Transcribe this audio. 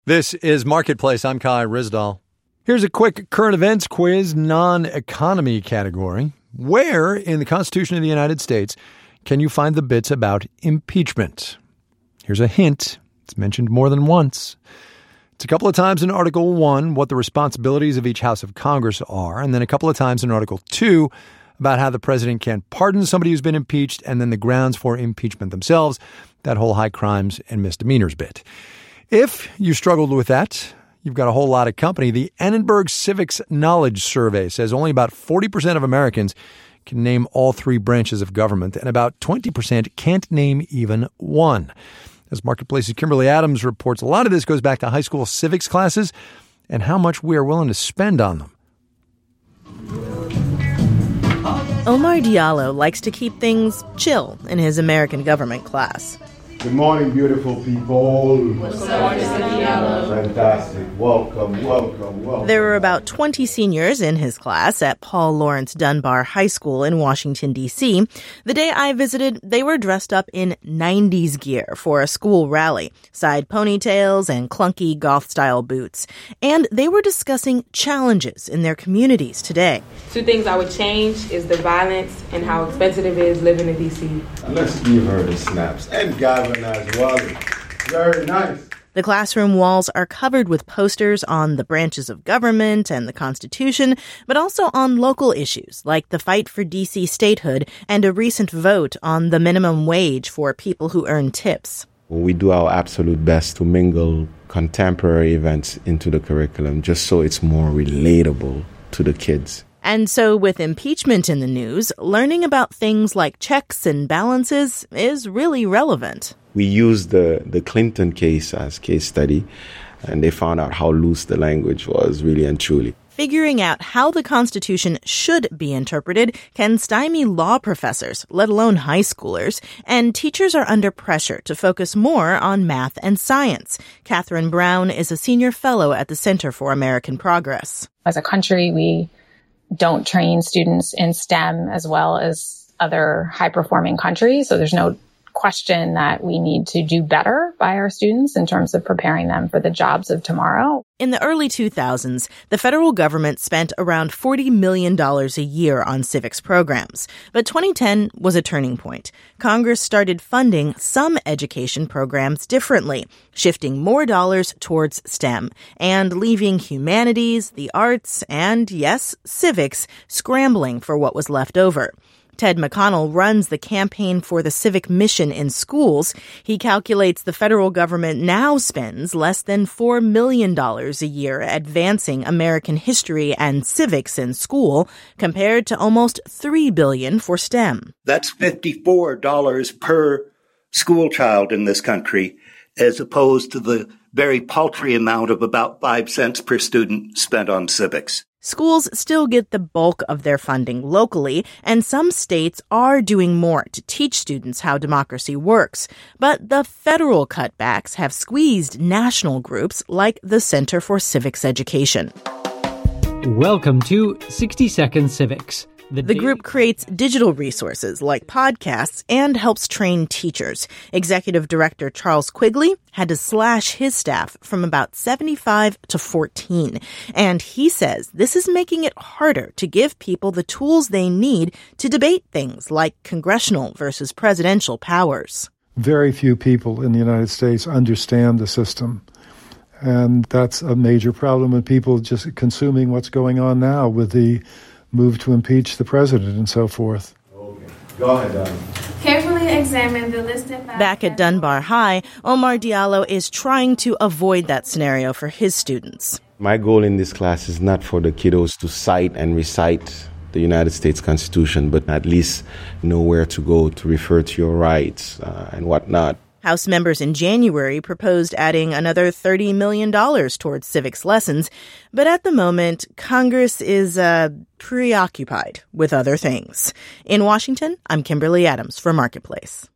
This is Marketplace. I'm Kai Rizdal. Here's a quick current events quiz, non-economy category. Where in the Constitution of the United States can you find the bits about impeachment? Here's a hint. It's mentioned more than once. It's a couple of times in Article 1 what the responsibilities of each House of Congress are, and then a couple of times in Article 2 about how the president can pardon somebody who's been impeached, and then the grounds for impeachment themselves, that whole high crimes and misdemeanors bit. If you struggled with that, you've got a whole lot of company. The Annenberg Civics Knowledge Survey says only about 40% of Americans can name all three branches of government, and about 20% can't name even one. As Marketplace's Kimberly Adams reports, a lot of this goes back to high school civics classes and how much we are willing to spend on them. Omar Diallo likes to keep things chill in his American government class. Good morning, beautiful people. What's up, Mr. Diallo? Fantastic. Welcome. There were about 20 seniors in his class at Paul Laurence Dunbar High School in Washington, D.C. The day I visited, they were dressed up in 90s gear for a school rally, side ponytails and clunky goth-style boots. And they were discussing challenges in their communities today. Two things I would change is the violence and how expensive it is living in D.C. Let's give her the snaps. And galvanize Wally. Very nice. The classroom walls are covered with posters on the branches of government and the Constitution, but also on local issues like the fight for D.C. statehood and a recent vote on the minimum wage for people who earn tips. We do our absolute best to mingle contemporary events into the curriculum just so it's more relatable to the kids. And so with impeachment in the news, learning about things like checks and balances is really relevant. We used the Clinton case as case study, and they found out how loose the language was, really and truly. Figuring out how the Constitution should be interpreted can stymie law professors, let alone high schoolers, and teachers are under pressure to focus more on math and science. Catherine Brown is a senior fellow at the Center for American Progress. As a country, we don't train students in STEM as well as other high-performing countries, so there's no question that we need to do better by our students in terms of preparing them for the jobs of tomorrow. In the early 2000s, the federal government spent around $40 million a year on civics programs. But 2010 was a turning point. Congress started funding some education programs differently, shifting more dollars towards STEM and leaving humanities, the arts, and, yes, civics scrambling for what was left over. Ted McConnell runs the Campaign for the Civic Mission in Schools. He calculates the federal government now spends less than $4 million a year advancing American history and civics in school, compared to almost $3 billion for STEM. That's $54 per school child in this country, as opposed to the very paltry amount of about 5 cents per student spent on civics. Schools still get the bulk of their funding locally, and some states are doing more to teach students how democracy works. But the federal cutbacks have squeezed national groups like the Center for Civics Education. Welcome to 60 Second Civics. The group creates digital resources like podcasts and helps train teachers. Executive Director Charles Quigley had to slash his staff from about 75 to 14. And he says this is making it harder to give people the tools they need to debate things like congressional versus presidential powers. Very few people in the United States understand the system. And that's a major problem with people just consuming what's going on now with the move to impeach the president and so forth. Okay. Go ahead, Don. Carefully examine the listed... Back at Dunbar High, Omar Diallo is trying to avoid that scenario for his students. My goal in this class is not for the kiddos to cite and recite the United States Constitution, but at least know where to go to refer to your rights and whatnot. House members in January proposed adding another $30 million towards civics lessons, but at the moment, Congress is preoccupied with other things. In Washington, I'm Kimberly Adams for Marketplace.